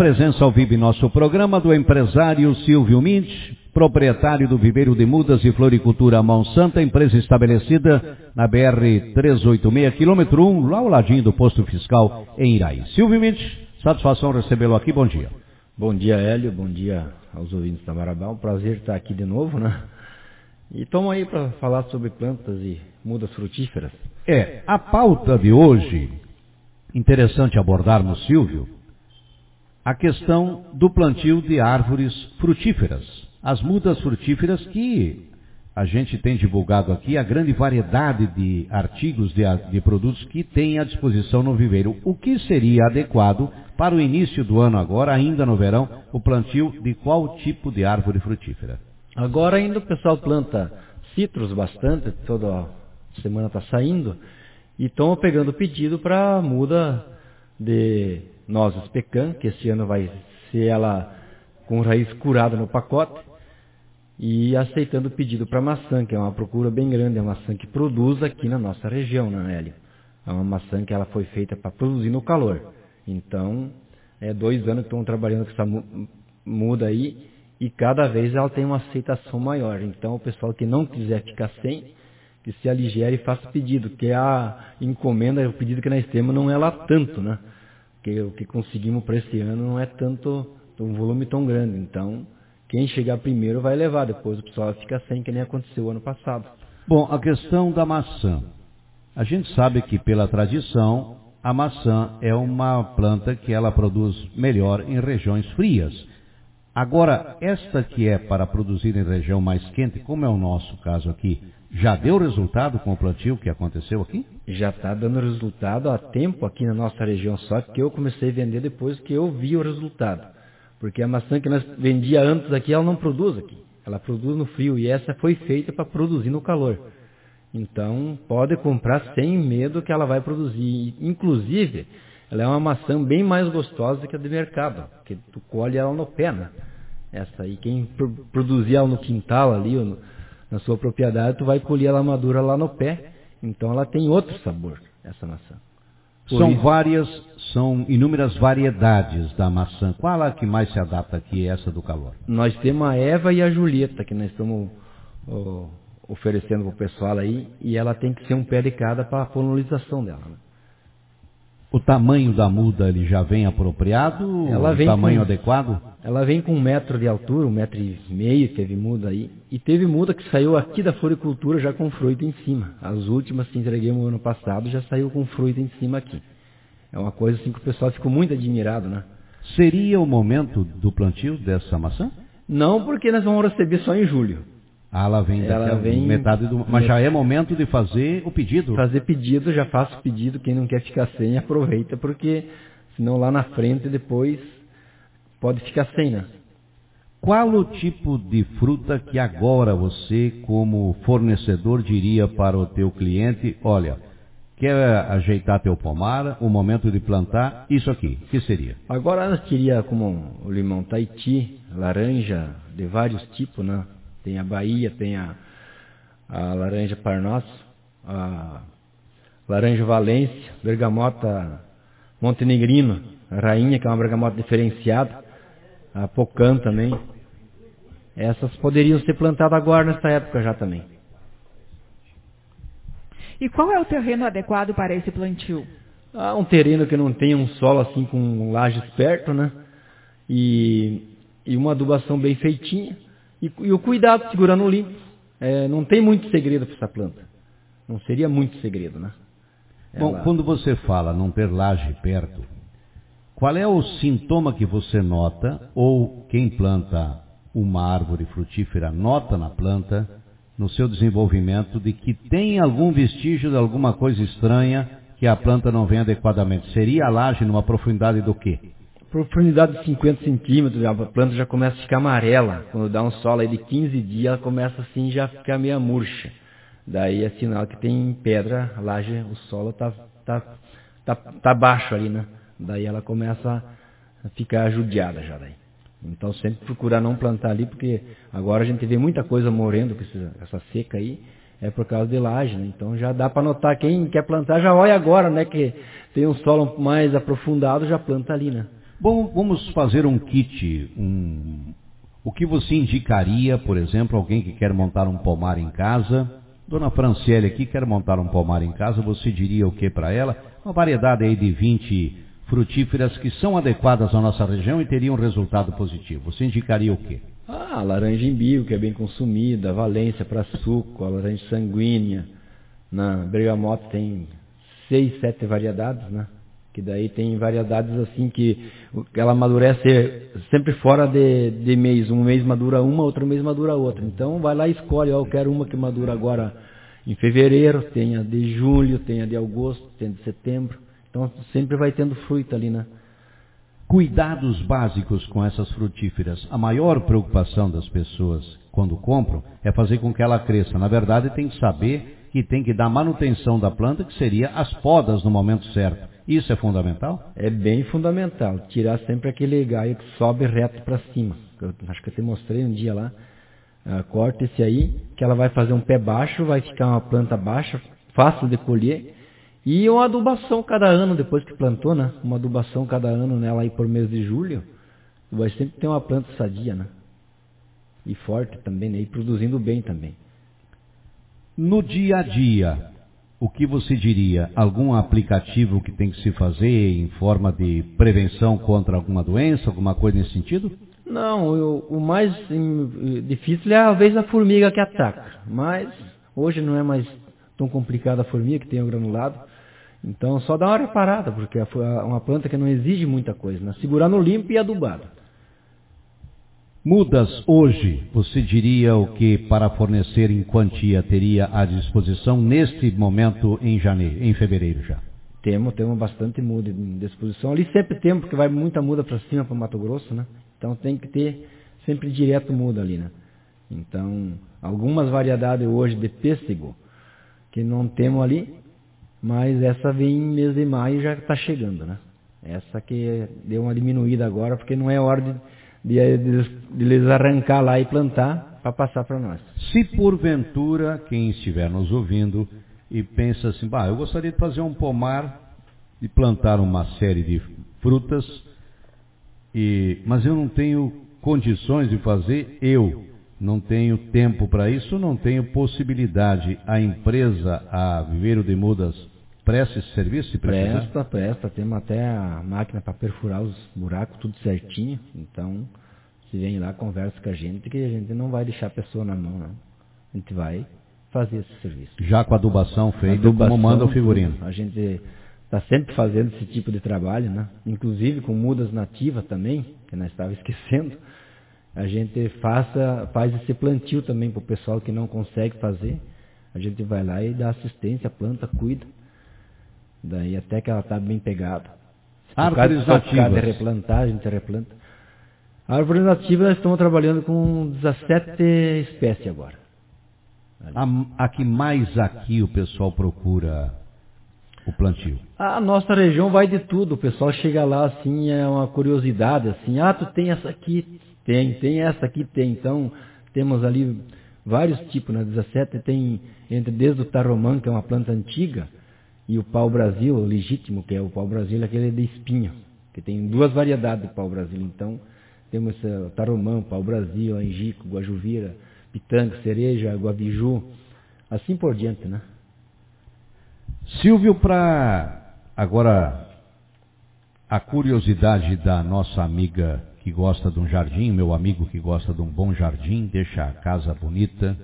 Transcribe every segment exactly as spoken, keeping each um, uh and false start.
presença ao vivo em nosso programa do empresário Silvio Mint, proprietário do Viveiro de Mudas e Floricultura Mão Santa, empresa estabelecida na B R trezentos e oitenta e seis, quilômetro um, lá ao ladinho do posto fiscal em Iraí. Silvio Mint, satisfação recebê-lo aqui, bom dia. Bom dia, Hélio, bom dia aos ouvintes da Marabá, um prazer estar aqui de novo, né? E estamos aí para falar sobre plantas e mudas frutíferas. É, a pauta de hoje, interessante abordarmos, Silvio, a questão do plantio de árvores frutíferas. As mudas frutíferas que a gente tem divulgado aqui, a grande variedade de artigos, de, de produtos que tem à disposição no viveiro. O que seria adequado para o início do ano agora, ainda no verão, o plantio de qual tipo de árvore frutífera? Agora ainda o pessoal planta citros bastante, toda semana está saindo, e estão pegando pedido para muda de nozes pecan, que esse ano vai ser ela com raiz curada no pacote, e aceitando o pedido para maçã, que é uma procura bem grande, é uma maçã que produz aqui na nossa região, né, Hélio? É uma maçã que ela foi feita para produzir no calor. Então, é dois anos que estão trabalhando com essa muda aí, e cada vez ela tem uma aceitação maior. Então, o pessoal que não quiser ficar sem, que se aligere e faça pedido, que a encomenda, o pedido que nós temos não é lá tanto, né? Porque o que conseguimos para esse ano não é tanto, um volume tão grande. Então, quem chegar primeiro vai levar, depois o pessoal fica sem, que nem aconteceu ano passado. Bom, a questão da maçã. A gente sabe que pela tradição, a maçã é uma planta que ela produz melhor em regiões frias. Agora, esta que é para produzir em região mais quente, como é o nosso caso aqui, já deu resultado com o plantio que aconteceu aqui? Já está dando resultado há tempo aqui na nossa região, só que eu comecei a vender depois que eu vi o resultado. Porque a maçã que nós vendia antes aqui, ela não produz aqui. Ela produz no frio e essa foi feita para produzir no calor. Então, pode comprar sem medo que ela vai produzir. Inclusive, ela é uma maçã bem mais gostosa que a de mercado, porque tu colhe ela no pé, né? Essa aí, quem produzir ela no quintal ali, ou no, na sua propriedade, tu vai colher ela madura lá no pé. Então, ela tem outro sabor, essa maçã. Por são isso, várias, são inúmeras variedades da maçã. Qual é a que mais se adapta aqui, essa do calor? Nós temos a Eva e a Julieta, que nós estamos oh, oferecendo para o pessoal aí, e ela tem que ser um pé de cada para a polinização dela, né? O tamanho da muda ele já vem apropriado? Ela o vem tamanho com, adequado? Ela vem com um metro de altura, um metro e meio, teve muda aí. E teve muda que saiu aqui da floricultura já com fruto em cima. As últimas que entreguemos no ano passado já saiu com fruto em cima aqui. É uma coisa assim que o pessoal ficou muito admirado, né? Seria o momento do plantio dessa maçã? Não, porque nós vamos receber só em julho. Ah, ela vem daqui a vem, metade do... Mas já é momento de fazer o pedido? Fazer pedido, já faço pedido. Quem não quer ficar sem, aproveita, porque senão lá na frente depois pode ficar sem, né? Qual o tipo de fruta que agora você, como fornecedor, diria para o teu cliente, olha, quer ajeitar teu pomar, o momento de plantar, isso aqui, o que seria? Agora nós queria como o limão Tahiti, laranja de vários tipos, né? Tem a Bahia, tem a, a laranja Parnaso, a laranja Valência, bergamota Montenegrino, a rainha, que é uma bergamota diferenciada, a Pocan também. Essas poderiam ser plantadas agora nessa época já também. E qual é o terreno adequado para esse plantio? Ah, um terreno que não tenha um solo assim com lajes perto, né? E, e uma adubação bem feitinha. E, e o cuidado segurando o limpo. É, não tem muito segredo para essa planta. Não seria muito segredo, né? Ela... Bom, quando você fala não ter laje perto, qual é o sintoma que você nota, ou quem planta uma árvore frutífera nota na planta, no seu desenvolvimento, de que tem algum vestígio de alguma coisa estranha que a planta não vem adequadamente? Seria a laje numa profundidade do quê? Profundidade de cinquenta centímetros, a planta já começa a ficar amarela. Quando dá um solo aí de quinze dias, ela começa assim já a ficar meio murcha. Daí é sinal que tem pedra, a laje, o solo tá, tá, tá, tá baixo ali, né? Daí ela começa a ficar judiada já daí. Então sempre procurar não plantar ali, porque agora a gente vê muita coisa morrendo com essa seca aí, é por causa de laje, né? Então já dá para notar, quem quer plantar já olha agora, né? Que tem um solo mais aprofundado, já planta ali, né? Bom, vamos fazer um kit. Um... O que você indicaria, por exemplo, alguém que quer montar um pomar em casa? Dona Franciele aqui quer montar um pomar em casa, você diria o que para ela? Uma variedade aí de vinte frutíferas que são adequadas à nossa região e teriam resultado positivo. Você indicaria o quê? Ah, a laranja imbio, que é bem consumida, a Valência para suco, a laranja sanguínea. Na bergamota tem seis, sete variedades, né? Que daí tem variedades assim que ela amadurece sempre fora de, de mês. Um mês madura uma, outro mês madura outra. Então vai lá e escolhe, ó, eu quero uma que madura agora em fevereiro, tem a de julho, tem a de agosto, tem a de setembro. Então sempre vai tendo fruta ali, né? Cuidados básicos com essas frutíferas. A maior preocupação das pessoas quando compram é fazer com que ela cresça. Na verdade, tem que saber que tem que dar manutenção da planta, que seria as podas no momento certo. Isso é fundamental? É bem fundamental. Tirar sempre aquele galho que sobe reto para cima. Eu acho que eu te mostrei um dia lá. Uh, corta esse aí, que ela vai fazer um pé baixo, vai ficar uma planta baixa, fácil de colher. E uma adubação cada ano, depois que plantou, né? Uma adubação cada ano nela aí por mês de julho. Vai sempre ter uma planta sadia, né? E forte também, né? E produzindo bem também. No dia a dia, o que você diria? Algum aplicativo que tem que se fazer em forma de prevenção contra alguma doença, alguma coisa nesse sentido? Não, eu, o mais em, difícil é às vezes a formiga que ataca. Mas hoje não é mais tão complicada a formiga que tem o granulado. Então só dá uma reparada, porque é uma planta que não exige muita coisa, né? Segurar no limpo e adubado. Mudas hoje, você diria o que para fornecer em quantia teria à disposição neste momento em janeiro, em fevereiro já? Temos, temos bastante muda em disposição. Ali sempre temos, porque vai muita muda para cima, para Mato Grosso, né? Então tem que ter sempre direto muda ali, né? Então, algumas variedades hoje de pêssego que não temos ali, mas essa vem em mês de maio já está chegando, né? Essa que deu uma diminuída agora, porque não é hora de... De, de, de eles arrancar lá e plantar para passar para nós. Se porventura quem estiver nos ouvindo e pensa assim, bah, eu gostaria de fazer um pomar, de plantar uma série de frutas, e, mas eu não tenho condições de fazer, eu não tenho tempo para isso, não tenho possibilidade. A empresa, a Viveiro de Mudas, presta esse serviço? Se precisar? Presta, presta. Temos até a máquina para perfurar os buracos, tudo certinho. Então, se vem lá, conversa com a gente, que a gente não vai deixar a pessoa na mão, não. A gente vai fazer esse serviço. Já com a adubação feita, adubação, como manda o figurino. A gente está sempre fazendo esse tipo de trabalho, né? Inclusive com mudas nativas também, que nós estávamos esquecendo. A gente faça, faz esse plantio também para o pessoal que não consegue fazer. A gente vai lá e dá assistência, planta, cuida. Daí até que ela está bem pegada. Árvores nativas. De replantar, a gente replanta. Árvores nativas, nós estamos trabalhando com dezessete espécies agora. A, a que mais aqui o pessoal procura o plantio? A nossa região vai de tudo. O pessoal chega lá assim, é uma curiosidade, assim, ah, tu tem essa aqui? Tem, tem essa aqui, tem. Então, temos ali vários tipos, né? dezessete tem, entre desde o taromã, que é uma planta antiga, e o pau-brasil, o legítimo, que é o pau-brasil, aquele de espinho, que tem duas variedades de pau-brasil. Então, temos o taromã, o pau-brasil, angico, guajuvira, pitanga, cereja, guaviju, assim por diante, né? Silvio, para agora a curiosidade da nossa amiga que gosta de um jardim, meu amigo que gosta de um bom jardim, deixa a casa bonita.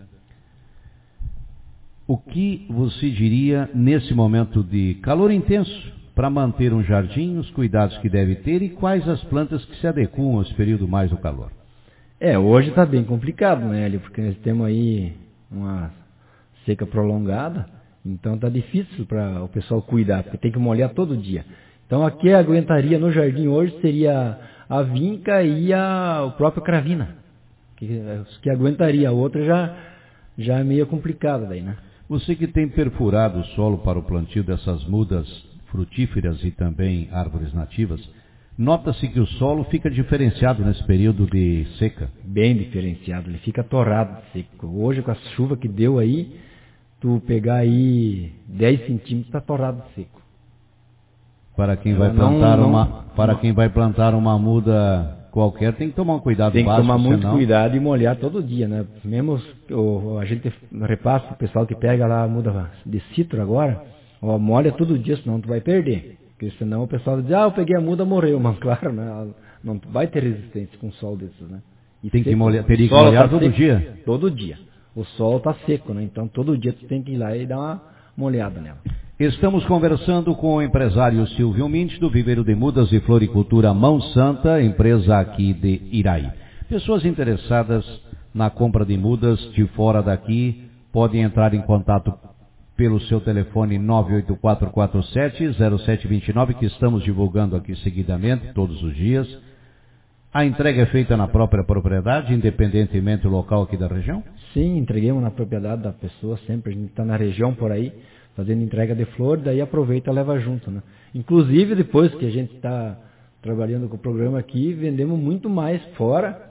O que você diria nesse momento de calor intenso para manter um jardim, os cuidados que deve ter e quais as plantas que se adequam a esse período mais do calor? É, hoje está bem complicado, né, Hélio? Porque nós temos aí uma seca prolongada, então está difícil para o pessoal cuidar, porque tem que molhar todo dia. Então aqui a aguentaria no jardim hoje seria a vinca e a, o próprio cravina, que, que aguentaria, a outra já, já é meio complicada daí, né? Você que tem perfurado o solo para o plantio dessas mudas frutíferas e também árvores nativas, nota-se que o solo fica diferenciado nesse período de seca? Bem diferenciado, ele fica torrado de seco. Hoje com a chuva que deu aí, tu pegar aí dez centímetros, está torrado de seco. para quem vai Ela plantar não, uma, não, para não. quem vai plantar uma muda qualquer, tem que tomar um cuidado Tem que básico, tomar muito senão... cuidado e molhar todo dia, né? Mesmo os- o, a gente repassa o pessoal que pega lá a muda de citro agora, ó, molha todo dia, senão tu vai perder. Porque senão o pessoal diz, ah, eu peguei a muda, morreu. Mas claro, né? Ela não vai ter resistência com um sol desses, né? E Tem que seco, molhar, teria o que solo molhar tá todo seco, dia? Todo dia. O sol tá seco, né? Então todo dia tu tem que ir lá e dar uma molhada nela. Estamos conversando com o empresário Silvio Mint, do Viveiro de Mudas e Floricultura Mão Santa, empresa aqui de Iraí. Pessoas interessadas na compra de mudas de fora daqui podem entrar em contato pelo seu telefone nove oito quatro quatro sete zero sete dois nove, que estamos divulgando aqui seguidamente, todos os dias. A entrega é feita na própria propriedade, independentemente do local aqui da região? Sim, entreguemos na propriedade da pessoa sempre. A gente está na região por aí, fazendo entrega de flor, daí aproveita e leva junto, né? Inclusive, depois que a gente está trabalhando com o programa aqui, vendemos muito mais fora,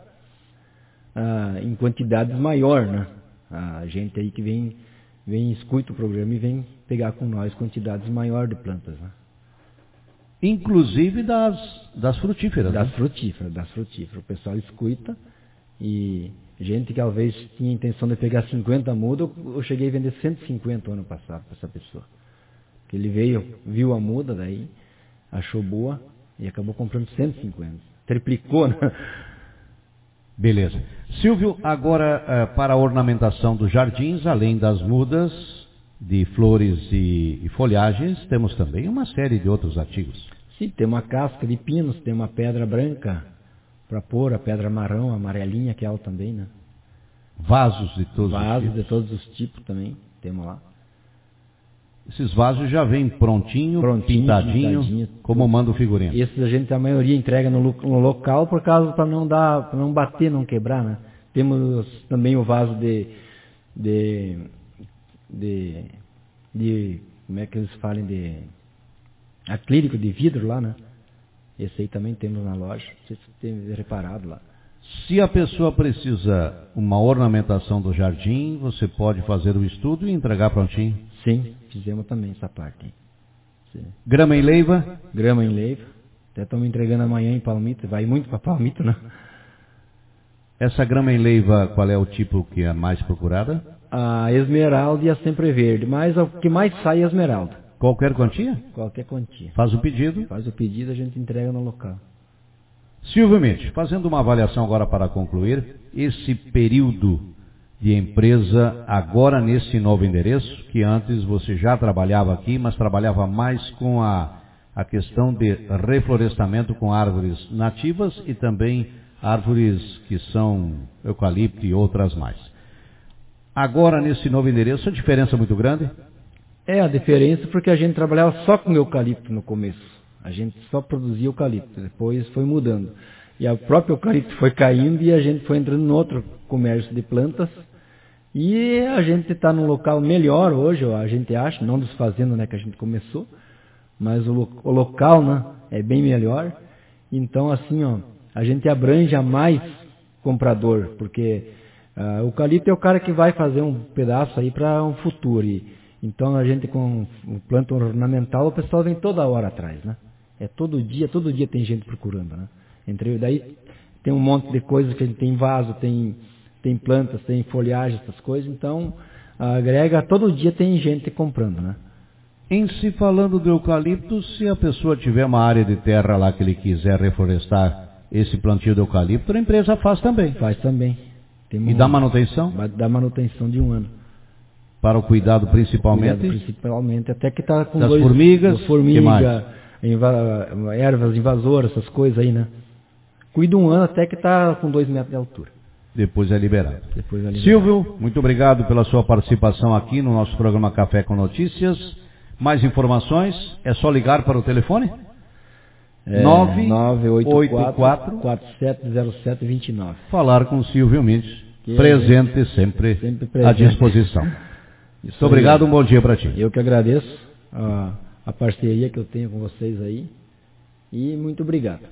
ah, em quantidades maior, né? A gente aí que vem, vem, escuta o programa e vem pegar com nós quantidades maior de plantas, né? Inclusive das, das frutíferas. Das né? frutíferas, das frutíferas. O pessoal escuta e gente que talvez tinha intenção de pegar cinquenta mudas, eu cheguei a vender cento e cinquenta ano passado para essa pessoa. Que ele veio, viu a muda, daí achou boa e acabou comprando cento e cinquenta. Triplicou, né? Beleza. Silvio, agora eh, para a ornamentação dos jardins, além das mudas de flores e, e folhagens, temos também uma série de outros artigos. Sim, tem uma casca de pinos, tem uma pedra branca para pôr, a pedra marrom, amarelinha, que é ela também, né? Vasos de todos Vasos os de tipos. todos os tipos também, temos lá. Esses vasos já vêm prontinho, Prontinho, pintadinho, pintadinho, como manda o figurino. Esses a gente, a maioria, entrega no, lo- no local por causa para não dar, para não bater, não quebrar, né? Temos também o vaso de, de, de, de como é que eles falam, de acrílico de vidro lá, né? Esse aí também temos na loja, não sei se você tem reparado lá. Se a pessoa precisa uma ornamentação do jardim, você pode fazer o estudo e entregar prontinho. Sim, fizemos também essa parte aí. Sim. Grama em leiva, Grama em leiva, até estamos entregando amanhã em Palmito, vai muito para Palmito, né? essa grama em leiva, qual é o tipo que é mais procurada? A esmeralda e a sempre verde, mas o que mais sai é a esmeralda. Qualquer quantia? Qualquer quantia. Faz o pedido. Faz o pedido, a gente entrega no local. Silvio Mint, fazendo uma avaliação agora para concluir, esse período de empresa agora nesse novo endereço, que antes você já trabalhava aqui, mas trabalhava mais com a, a questão de reflorestamento com árvores nativas e também árvores que são eucalipto e outras mais. Agora nesse novo endereço, a diferença é muito grande? É a diferença porque a gente trabalhava só com eucalipto no começo. A gente só produzia eucalipto, depois foi mudando. E o próprio eucalipto foi caindo e a gente foi entrando em outro comércio de plantas. E a gente está num local melhor hoje, a gente acha, não desfazendo, né, que a gente começou, mas o, lo- o local, né, é bem melhor. Então, assim, ó, a gente abrange a mais comprador, porque ah, o eucalipto é o cara que vai fazer um pedaço aí para um futuro. E, então, a gente com o planta ornamental, o pessoal vem toda hora atrás, né? É todo dia, todo dia tem gente procurando, né? Entre, daí tem um monte de coisas que a gente tem vaso, tem, tem plantas, tem folhagem, essas coisas, então agrega, todo dia tem gente comprando, né? Em se falando do eucalipto, se a pessoa tiver uma área de terra lá que ele quiser reflorestar esse plantio de eucalipto, a empresa faz também. Faz também. Tem E um- dá manutenção? Dá manutenção de um ano. Para o cuidado principalmente Cuidado principalmente, até que tá com das dois, formigas, do formiga, que mais? inva- ervas invasoras, essas coisas aí, né? Cuida um ano até que tá com dois metros de altura. depois é liberado. Depois ali. Silvio, muito obrigado pela sua participação aqui no nosso programa Café com Notícias. Mais informações, é só ligar para o telefone? É, nove nove oito oito quatro, quatro quatro sete zero sete dois nove. Falar com o Silvio Mendes, Que presente sempre, sempre à presente. disposição. Isso Muito obrigado, aí. um bom dia para ti. Eu que agradeço a, a parceria que eu tenho com vocês aí. E muito obrigado.